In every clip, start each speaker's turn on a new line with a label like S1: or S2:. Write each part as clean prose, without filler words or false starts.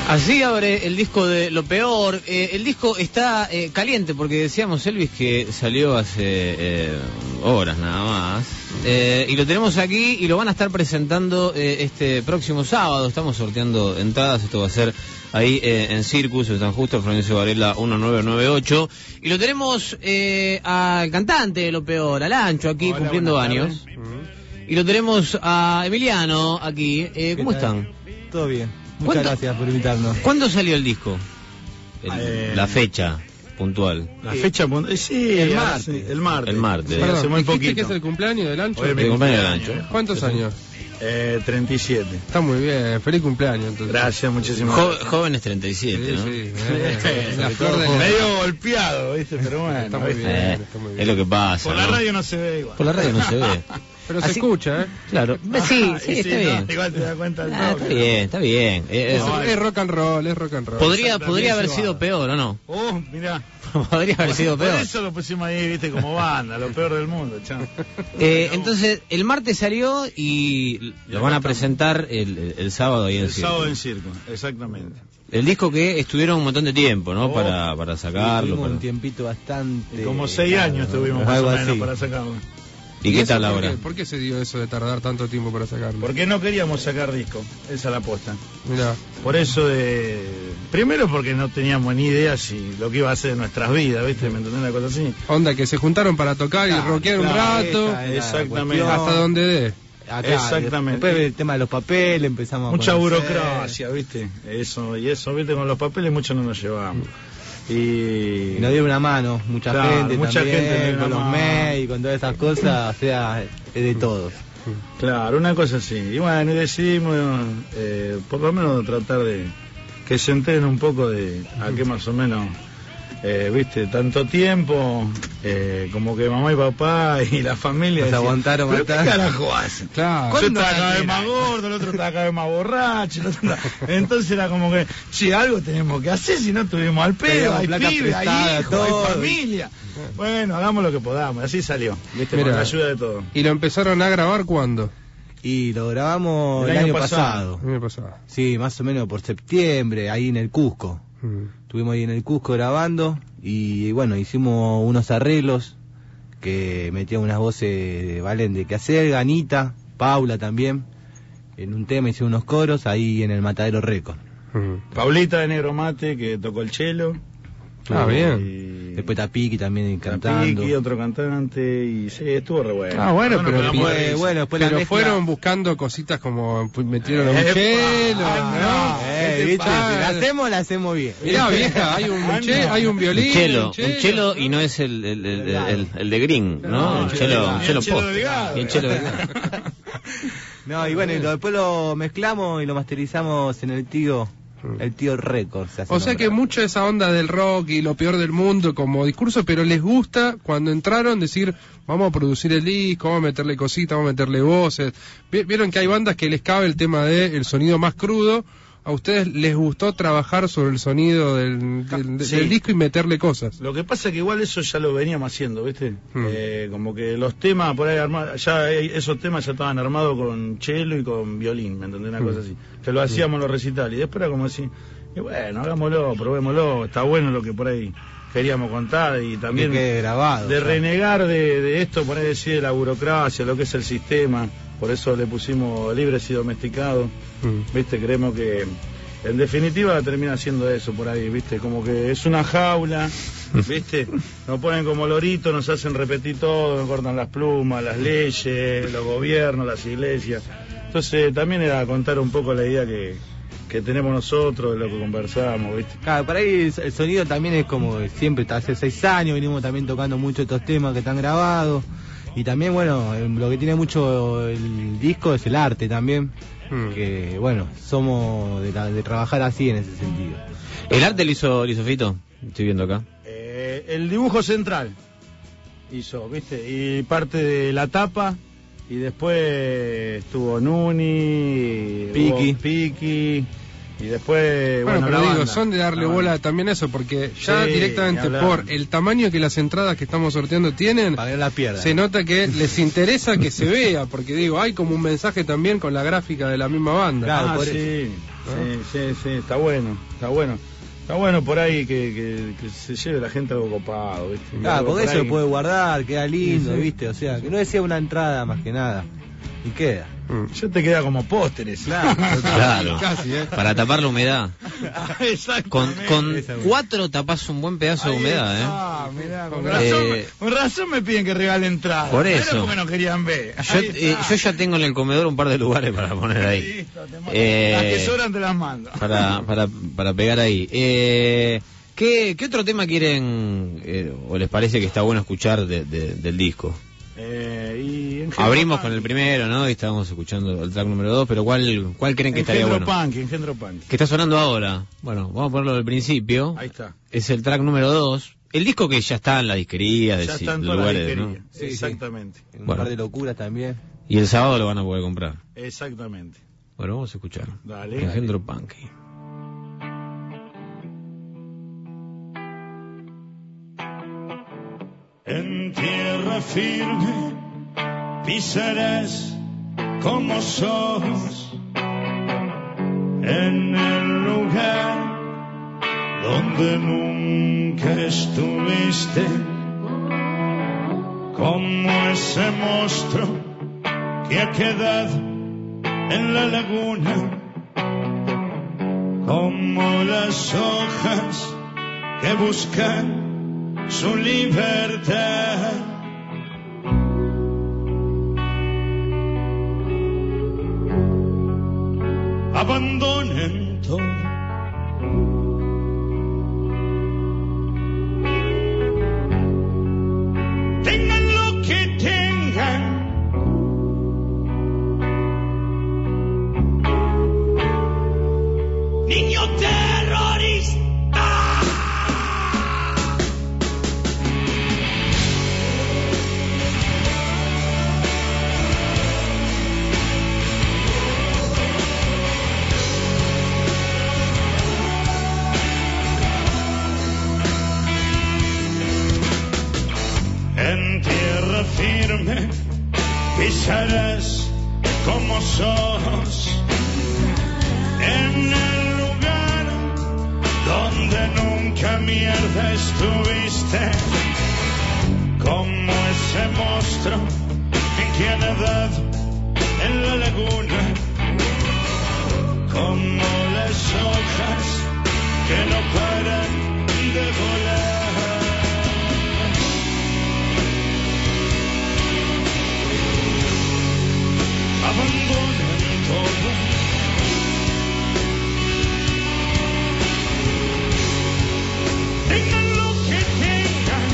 S1: Así abre el disco de Lo Peor. El disco está caliente porque decíamos, Elvis, que salió hace horas nada más. Y lo tenemos aquí y lo van a estar presentando este próximo sábado. Estamos sorteando entradas. Esto va a ser ahí en Circus, en San Justo, Florencio Varela 1998. Y lo tenemos al cantante de Lo Peor, al Ancho, aquí. Hola, cumpliendo años. Y lo tenemos a Emiliano aquí. ¿Cómo están?
S2: Todo bien. Muchas gracias por invitarnos.
S1: ¿Cuándo salió el disco? La fecha puntual.
S3: La fecha puntual. Sí, el martes. El martes.
S1: El martes.
S4: Perdón,
S3: hace muy poquito.
S4: ¿Que es el cumpleaños del Ancho?
S1: El cumpleaños del Ancho.
S4: ¿Cuántos años?
S3: 37.
S4: Está muy bien. Feliz cumpleaños, entonces.
S3: Gracias, muchísimas gracias.
S1: Jóvenes 37, ¿no?
S4: Sí, la flor de
S3: medio golpeado, ¿viste? Pero bueno.
S4: Está muy bien, está muy bien.
S1: Es lo que pasa.
S3: Por la radio no se ve igual.
S1: Por la radio no se ve.
S4: Pero se escucha, ¿eh?
S1: Claro. Sí, está bien.
S3: No, igual te das cuenta del toque.
S1: Está bien.
S4: Es rock and roll, es rock and roll.
S1: Podría haber sido peor, ¿o no?
S3: Mirá.
S1: Podría haber sido peor.
S3: Por eso lo pusimos ahí, viste, como banda, lo peor del mundo, chao.
S1: Entonces, el martes salió y lo van a presentar el sábado ahí en Circo.
S3: El sábado en Circo, exactamente.
S1: El disco que estuvieron un montón de tiempo, ¿no? Para sacarlo.
S2: Un tiempito bastante.
S3: Como 6 años tuvimos más o menos para sacarlo.
S1: ¿Y qué tal ahora?
S4: ¿Por qué se dio eso de tardar tanto tiempo para sacarlo?
S3: Porque no queríamos sacar disco, esa es la aposta.
S4: Mirá.
S3: Por eso primero porque no teníamos ni idea si lo que iba a hacer en nuestras vidas, ¿viste? ¿Me entendés? Una cosa así.
S4: Onda, que se juntaron para tocar y rockear un rato.
S3: Exactamente.
S4: Hasta donde dé.
S2: Acá,
S3: exactamente.
S2: Después el tema de los papeles empezamos
S3: mucha
S2: a conocer.
S3: burocracia, ¿viste? Eso, ¿viste? Con los papeles mucho no nos llevábamos. Y
S2: nos dieron una mano, mucha gente
S3: también,
S2: con los mails, con todas esas cosas, o sea, es de todos.
S3: Claro, una cosa así. Y bueno, y decidimos por lo menos tratar de que se enteren un poco de a qué más o menos, viste, tanto tiempo, como que mamá y papá y la familia
S2: nos aguantaron.
S3: ¿Pero qué carajo hacen?
S4: Claro.
S3: Yo estaba cada vez más gordo, el otro estaba cada vez más borracho, entonces era como que, sí, algo tenemos que hacer, si no estuvimos al pedo, hay pibes, hay hijos, hay familia. Bueno, hagamos lo que podamos, así salió, viste, con la ayuda de todo.
S4: ¿Y lo empezaron a grabar cuándo?
S2: Y lo grabamos el año pasado. Sí, más o menos por septiembre, ahí en el Cusco. Estuvimos ahí en el Cusco grabando y bueno, hicimos unos arreglos que metían unas voces de Valen de Quehacer, Ganita, Paula también. En un tema hicimos unos coros ahí en el Matadero Record.
S3: Paulita de Negro Mate que tocó el cello.
S4: Bien.
S2: Después Tapiki también cantando.
S3: Tapiki, otro cantante, y sí, estuvo re bueno.
S4: Pero fueron buscando cositas como metieron un chelo,
S2: ¿no? La hacemos bien.
S4: Mirá, vieja, hay un violín.
S1: Un chelo y no es el de Green, ¿no? Un chelo post.
S2: No, y bueno, después lo mezclamos y lo masterizamos en el Tío Records.
S4: O sea que mucha esa onda del rock y lo peor del mundo como discurso, pero les gusta cuando entraron decir, vamos a producir el disco, vamos a meterle cositas, vamos a meterle voces. Vieron que hay bandas que les cabe el tema del sonido más crudo. ¿A ustedes les gustó trabajar sobre el sonido del disco y meterle cosas?
S3: Lo que pasa es que igual eso ya lo veníamos haciendo, ¿viste? Como que los temas por ahí esos temas ya estaban armados con cello y con violín, ¿me entendés? Una cosa así. Que lo hacíamos en los recitales. Y después era como así, y bueno, hagámoslo, probémoslo, está bueno lo que por ahí queríamos contar y también
S2: grabado,
S3: de renegar de esto, por ahí decir de la burocracia, lo que es el sistema. Por eso le pusimos libres y domesticados, ¿viste? Creemos que en definitiva termina siendo eso por ahí, ¿viste? Como que es una jaula, ¿viste? Nos ponen como loritos, nos hacen repetir todo, nos cortan las plumas, las leyes, los gobiernos, las iglesias. Entonces también era contar un poco la idea que tenemos nosotros, de lo que conversamos, ¿viste?
S2: Claro, por ahí el sonido también es como siempre, hace 6 años venimos también tocando mucho estos temas que están grabados. Y también, bueno, lo que tiene mucho el disco es el arte también, que bueno, somos de trabajar así en ese sentido.
S1: ¿El arte lo hizo Fito? Estoy viendo acá.
S3: El dibujo central hizo, ¿viste? Y parte de la tapa, y después estuvo Nuni, Piki. Y después,
S4: bueno, pero
S3: digo,
S4: banda, son de darle bola también a eso, porque ya directamente por el tamaño que las entradas que estamos sorteando tienen, se nota que les interesa que se vea, porque digo, hay como un mensaje también con la gráfica de la misma banda.
S3: Claro, Sí, está bueno. Está bueno por ahí que se lleve la gente algo copado, ¿viste?
S2: Claro, porque eso lo puede guardar, queda lindo, ¿viste? O sea, que no decía una entrada más que nada. Y queda.
S3: Ya te queda como pósteres.
S1: Claro.
S2: Casi,
S1: para tapar la humedad. Con 4 tapás un buen pedazo de humedad,
S3: mirá, con razón me piden que regale entrada.
S1: Por eso.
S3: Era porque no querían ver.
S1: Yo ya tengo en el comedor un par de lugares para poner ahí.
S3: Listo, las que sobran te las mando.
S1: Para pegar ahí. ¿Qué otro tema quieren o les parece que está bueno escuchar del disco? Abrimos con el primero, ¿no? Y estábamos escuchando el track número 2, pero ¿cuál creen que estaría bueno?
S3: Engendro Punk.
S1: Que está sonando ahora. Bueno, vamos a ponerlo del principio.
S3: Ahí está.
S1: Es el track número 2. El disco que ya está en la disquería de lugares, ¿no?
S3: Sí, exactamente.
S2: Un par de locuras también.
S1: Y el sábado lo van a poder comprar.
S3: Exactamente.
S1: Bueno, vamos a escuchar.
S3: Dale.
S1: Engendro Punk.
S5: En tierra firme pisarás como sos, en el lugar donde nunca estuviste, como ese monstruo que ha quedado en la laguna, como las hojas que buscan su libertad. Abandonen todo, tengan lo que tengan, niño terrorista. En tierra firme pisarás como sos, en el lugar donde nunca mierda estuviste, como ese monstruo que ha nadado en la laguna, como las hojas que no paran de volar. Abandonen todo, tengan lo que tengan,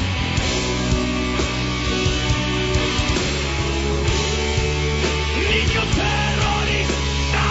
S5: niño terrorista.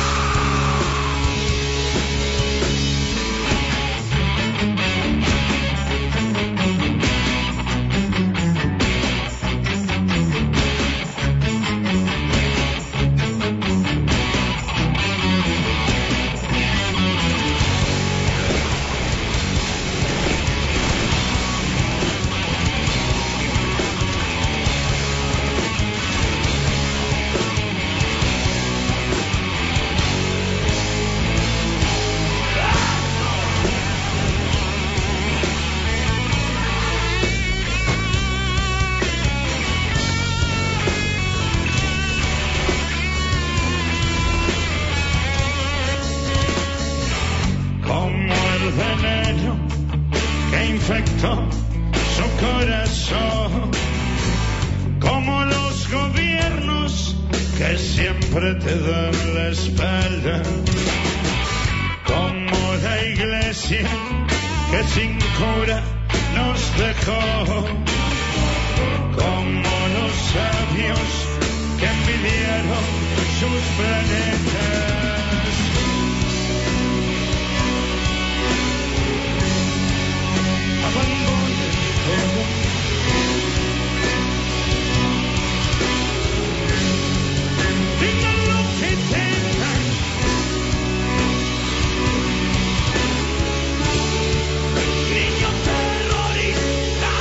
S5: Como el veneno que infectó su corazón, como los gobiernos que siempre te dan la espalda, como la iglesia que sin cura nos dejó, como los sabios que envidiaron sus planetas. Abandonen todo, tengan lo que tengan, niño terrorista.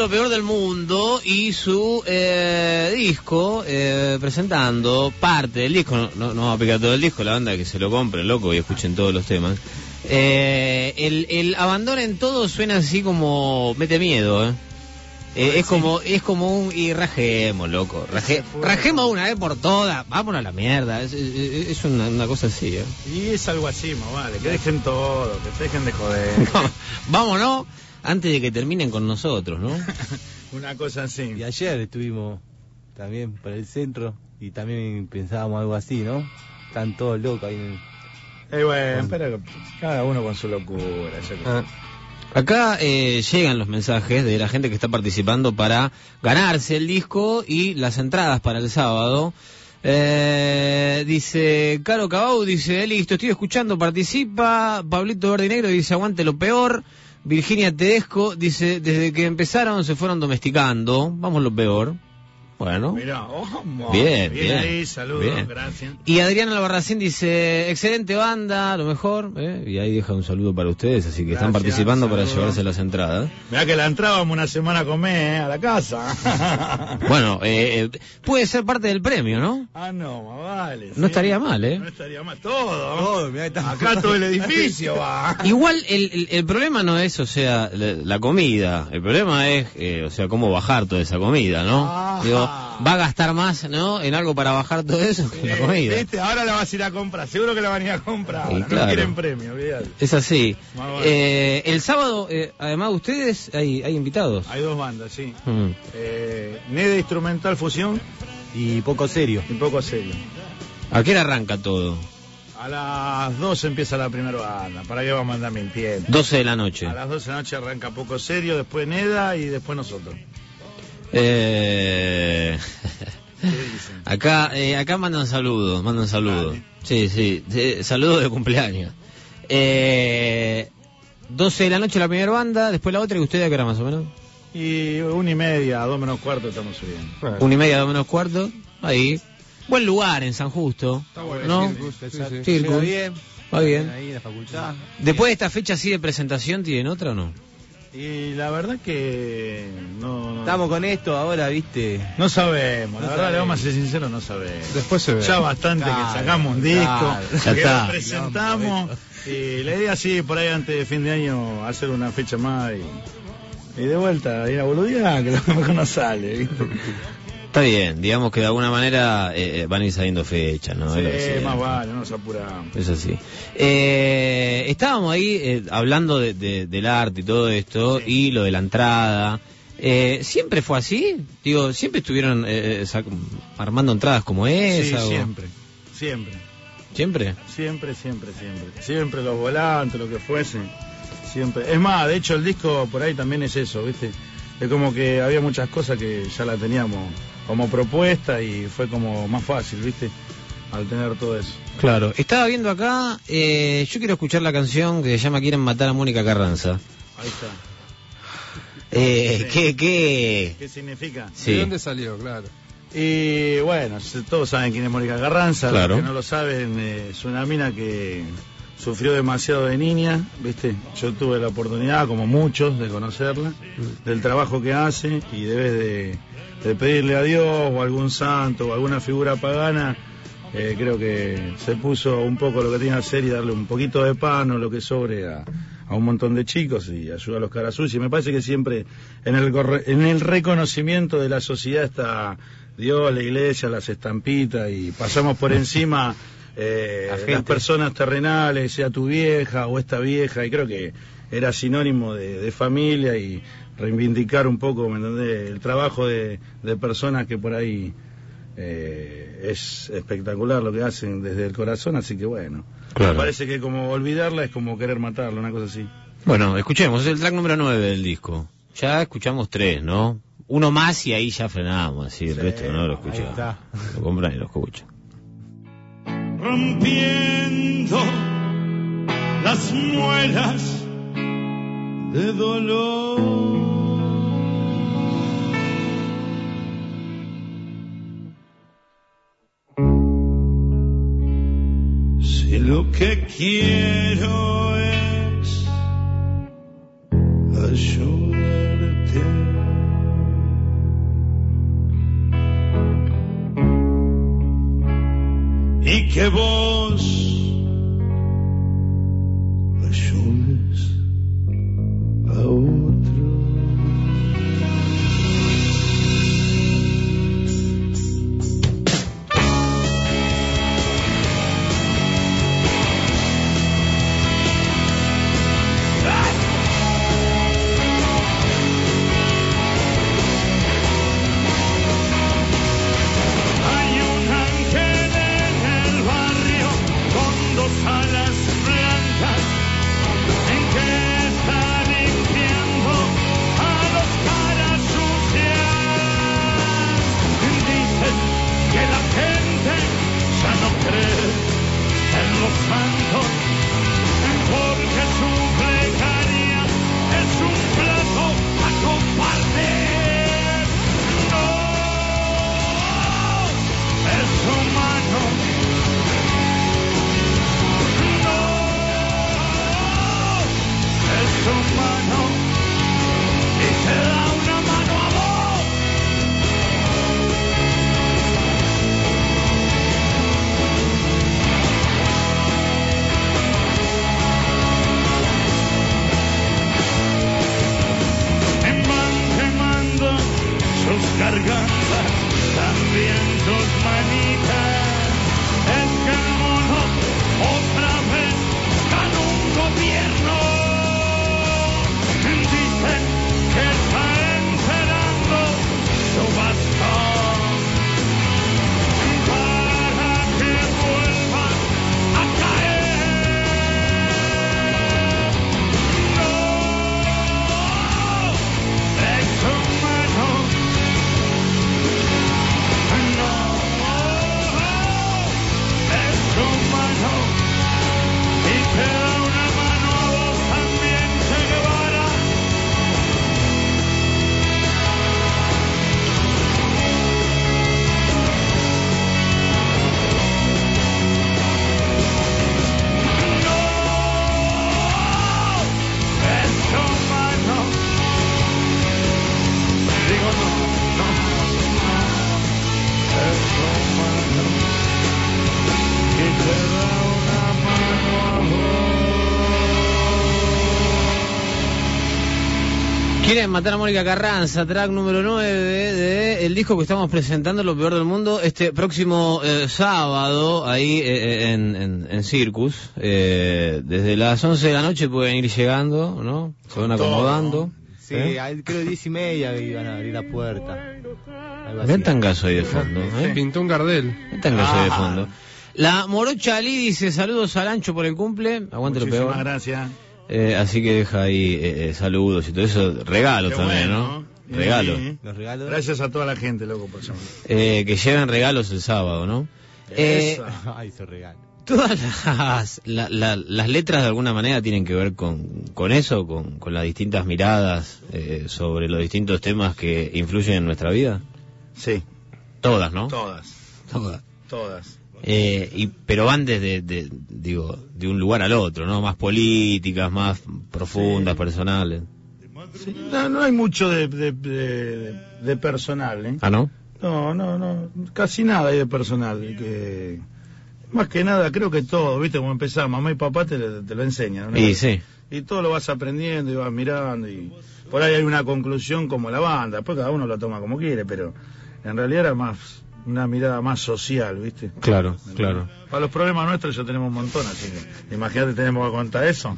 S1: Lo Peor del Mundo y su disco, presentando parte del disco, no vamos a picar todo el disco, la banda que se lo compre, loco, y escuchen todos los temas. El Abandonen Todo suena así como mete miedo, es como un y rajemos, loco, rajemos una vez por todas, vámonos a la mierda, es una cosa así,
S3: Y es algo así, más vale, que dejen todo, que se dejen de joder.
S1: Vámonos antes de que terminen con nosotros, ¿no?
S3: Una cosa así.
S2: Y ayer estuvimos también por el centro y también pensábamos algo así, ¿no? Están todos locos ahí.
S3: Bueno, pero cada uno con su locura.
S1: Acá llegan los mensajes de la gente que está participando para ganarse el disco y las entradas para el sábado. Dice Caro Cabau, dice, listo, estoy escuchando, participa. Pablito Verde y Negro dice, aguante Lo Peor. Virginia Tedesco dice, desde que empezaron se fueron domesticando. Vamos Lo Peor. Bueno,
S3: mirá,
S1: bien
S3: ahí, saludos, gracias.
S1: Y Adriana Albarracín dice, excelente banda, lo mejor, y ahí deja un saludo para ustedes, así que están participando para llevarse las entradas.
S3: Mirá que la entrábamos una semana a comer, a la casa.
S1: Bueno, puede ser parte del premio, ¿no?
S3: No, vale.
S1: No estaría mal,
S3: No estaría mal, todo acá todo el edificio va.
S1: Igual el problema no es, o sea, la comida, el problema es, o sea, cómo bajar toda esa comida, ¿no? Digo, va a gastar más, ¿no? En algo para bajar todo eso que la comida.
S3: ¿Viste? Ahora la vas a ir a comprar, seguro que la van a ir a comprar. Ahora.
S1: Claro.
S3: No quieren premio, olvidate.
S1: Es así.
S3: Bueno.
S1: El sábado, además de ustedes, hay invitados.
S3: Hay dos bandas, sí. Neda Instrumental Fusión
S2: y Poco Serio.
S1: ¿A qué hora arranca todo?
S3: A las 12 empieza la primera banda. ¿Para qué vamos a andar mintiendo?
S1: 12 de la noche.
S3: A las 12 de la noche arranca Poco Serio, después Neda y después nosotros.
S1: Acá mandan saludos. Vale. Sí, saludos de cumpleaños. 12 de la noche la primera banda, después la otra, y ustedes a qué hora más o menos.
S3: Y 1:30, 2 menos cuarto estamos subiendo.
S1: 1:30, 2 menos cuarto, ahí. Buen lugar en San Justo.
S4: Está bueno,
S1: ¿no?
S2: Circus. Bien.
S1: Va bien.
S2: Ahí en la facultad.
S1: Después de esta fecha así de presentación, ¿tienen otra o no?
S3: Y la verdad que no.
S2: Estamos con esto ahora, ¿viste?
S3: No sabemos, la verdad, le vamos a ser sinceros, no sabemos.
S4: Después se ve.
S3: Ya bastante que sacamos un disco,
S1: ya
S3: que
S1: está.
S3: lo presentamos. Y la idea sí, por ahí antes de fin de año, hacer una fecha más y de vuelta, ir a boludear, que a lo mejor no sale, ¿viste?
S1: Está bien, digamos que de alguna manera van a ir saliendo fechas, ¿no?
S3: Sí, más vale, no nos apuramos.
S1: Es así. Estábamos ahí hablando del arte y todo esto, sí. Y lo de la entrada. ¿Siempre fue así? Digo, ¿siempre estuvieron armando entradas como esa?
S3: Sí,
S1: o...
S3: siempre.
S1: ¿Siempre?
S3: Siempre los volantes, lo que fuese. Siempre. Es más, de hecho el disco por ahí también es eso, ¿viste? Es como que había muchas cosas que ya la teníamos como propuesta y fue como más fácil, ¿viste? Al tener todo eso.
S1: Claro. Estaba viendo acá, yo quiero escuchar la canción que se llama Quieren matar a Mónica Carranza.
S3: Ahí está.
S1: ¿Qué
S3: significa?
S1: Sí.
S4: ¿De dónde salió? Claro.
S3: Y bueno, todos saben quién es Mónica Carranza.
S1: Claro.
S3: Los que no lo saben, es una mina que sufrió demasiado de niña, ¿viste? Yo tuve la oportunidad, como muchos, de conocerla, del trabajo que hace, y debes de pedirle a Dios o a algún santo o alguna figura pagana, creo que se puso un poco lo que tiene que hacer y darle un poquito de pan o lo que sobre a un montón de chicos y ayuda a los caras sucios. Me parece que siempre en el reconocimiento de la sociedad está Dios, la iglesia, las estampitas, y pasamos por encima las personas terrenales, sea tu vieja o esta vieja, y creo que era sinónimo de familia y reivindicar un poco, ¿me entendés?, el trabajo de personas que por ahí es espectacular lo que hacen desde el corazón, así que bueno,
S1: claro.
S3: Me parece que como olvidarla es como querer matarla, una cosa así.
S1: Bueno, escuchemos, es el track número 9 del disco. Ya escuchamos 3, ¿no? Uno más y ahí ya frenamos, así, el resto no lo escuchamos. Lo compran y lo escuchan.
S5: Rompiendo las muelas de dolor, si lo que quiero es ayudarte, y que vos ayudes a otro.
S1: Quieren matar a Mónica Carranza, track número 9 de el disco que estamos presentando, Lo Peor del Mundo, este próximo sábado, ahí en Circus. Desde las 11 de la noche pueden ir llegando, ¿no? Se van acomodando.
S2: Sí, creo 10:30 iban a abrir la puerta.
S1: Ven tangazo ahí de fondo, ¿eh?
S4: Pintó un Gardel.
S1: Ven tangazo ahí de fondo. La Morocha Ali dice, saludos al Ancho por el cumple, aguante Lo Peor.
S3: Muchísimas gracias.
S1: Así que deja ahí saludos y todo eso, regalos también,
S3: bueno,
S1: ¿no? Regalos.
S2: Los regalos.
S3: Gracias a toda la gente, loco, por eso.
S1: Que lleven regalos el sábado, ¿no?
S2: Ay, se regalo.
S1: Todas las letras de alguna manera tienen que ver con eso, con las distintas miradas sobre los distintos temas que influyen en nuestra vida.
S3: Sí.
S1: Todas, ¿no?
S3: Todas.
S1: Pero van desde, de un lugar al otro, ¿no? Más políticas, más profundas, sí, personales.
S3: Sí, no hay mucho de personal, ¿eh?
S1: ¿Ah, no?
S3: No, casi nada hay de personal. Que más que nada, creo que todo, ¿viste? Como empezar, mamá y papá te lo enseñan, ¿no?
S1: Sí.
S3: Y todo lo vas aprendiendo y vas mirando, y por ahí hay una conclusión como la banda, después cada uno lo toma como quiere, pero en realidad era más una mirada más social, ¿viste?
S1: Claro.
S3: Para los problemas nuestros ya tenemos un montón, así que imagínate, tenemos que contar eso.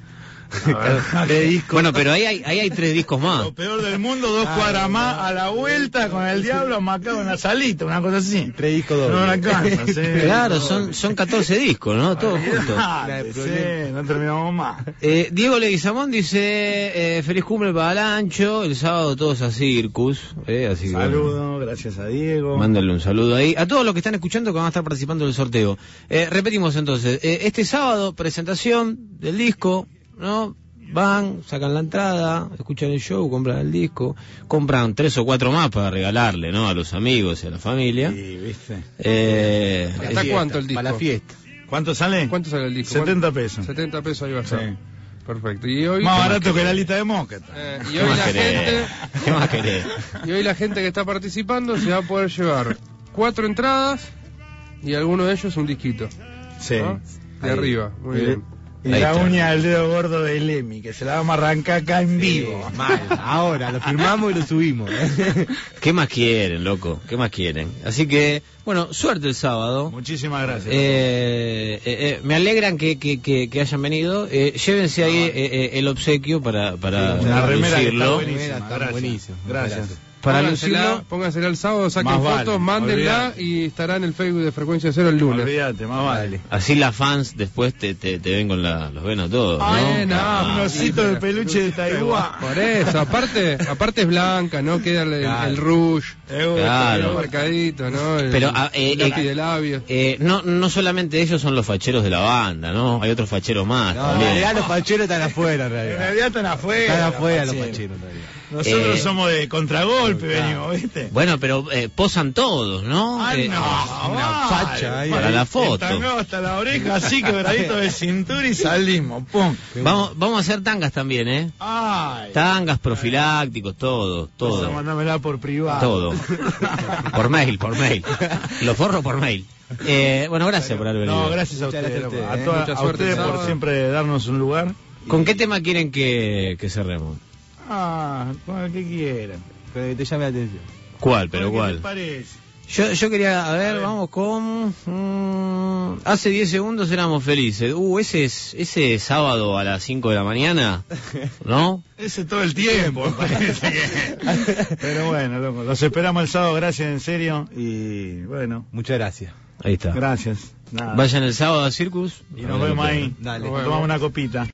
S1: Bueno, pero ahí hay 3 discos más.
S3: Lo Peor del Mundo, 2 cuadras más a la vuelta con el diablo amacado en la salita, una cosa así.
S2: 3 discos dobles.
S3: No la alcanza, sí.
S1: Claro, son 14 discos, ¿no? Todos juntos.
S3: Sí, no terminamos más.
S1: Diego Leguizamón dice, feliz cumple para el Ancho, el sábado todos a Circus. Así que,
S3: saludo, gracias a Diego.
S1: Mándale un saludo ahí. A todos los que están escuchando que van a estar participando del sorteo. Repetimos entonces, este sábado, presentación del disco, ¿no? Van, sacan la entrada, escuchan el show, compran el disco, compran 3 o 4 más para regalarle, ¿no? A los amigos y a la familia.
S3: Sí, ¿viste?
S4: ¿Hasta cuánto el disco?
S2: Para la fiesta.
S3: ¿Cuánto sale?
S4: ¿Cuánto sale el disco?
S3: 70 pesos.
S4: 70 pesos ahí va a estar.
S3: Sí.
S4: Perfecto. Y hoy,
S3: más barato que la lista de Mosqueta.
S4: Y hoy la gente...
S1: ¿Qué más querés?
S4: Y hoy la gente que está participando se va a poder llevar 4 entradas y alguno de ellos un disquito.
S3: Sí.
S4: ¿No? De arriba, muy bien.
S3: Y la uña del dedo gordo de Lemmy, que se la vamos a arrancar acá en vivo.
S2: Mal. Ahora, lo firmamos y lo subimos.
S1: ¿Qué más quieren, loco? ¿Qué más quieren? Así que, bueno, suerte el sábado.
S3: Muchísimas gracias.
S1: Me alegran que hayan venido. Llévense ahí el obsequio para
S3: una remera que está
S2: buenísima.
S3: Buenísimo. Gracias.
S1: Para lucirlo,
S4: póngansela el sábado, saquen fotos, mándenla y estará en el Facebook de Frecuencia Cero el lunes.
S3: Olvídate, más vale.
S1: Así las fans después te ven con los ven a todos, ¿no?
S3: Un osito de peluche de Taiwán.
S4: Por eso, aparte es blanca, ¿no? Queda el rouge,
S1: claro,
S4: el marcadito, ¿no?
S1: Pero
S4: el lápiz de labios.
S1: No solamente ellos son los facheros de la banda, ¿no? Hay otros facheros más.
S2: No, en realidad los facheros están afuera, en realidad.
S3: En realidad están afuera.
S2: Están afuera los facheros, en realidad.
S3: Nosotros somos de contragolpe, venimos, ¿viste?
S1: Bueno, pero posan todos, ¿no?
S2: Una facha ahí.
S1: Para la foto.
S3: Entangado hasta la oreja, así quebradito de cintura y salimos, pum.
S1: Vamos a hacer tangas también, ¿eh?
S3: Ay.
S1: Tangas, profilácticos, todo.
S3: Mandámela por privado.
S1: Todo. Por mail. Lo forro por mail. Bueno, gracias por haber venido.
S3: No, gracias a ustedes.
S4: Mucha
S3: A
S4: suerte
S3: ustedes por siempre darnos un lugar.
S1: ¿Con qué tema quieren que cerremos?
S3: Con el que quieran.
S2: Pero que te llame la atención.
S1: ¿Cuál?
S3: ¿Qué te parece?
S1: Yo quería, vamos con... hace 10 segundos éramos felices. Ese sábado a las 5 de la mañana, ¿no?
S3: Ese todo el tiempo, parece que... Pero bueno, loco, los esperamos el sábado, gracias en serio. Y bueno.
S2: Muchas gracias.
S1: Ahí está.
S3: Gracias. Nada.
S1: Vayan el sábado a Circus.
S3: Y nos vemos ahí.
S2: Dale.
S3: Nos tomamos una copita.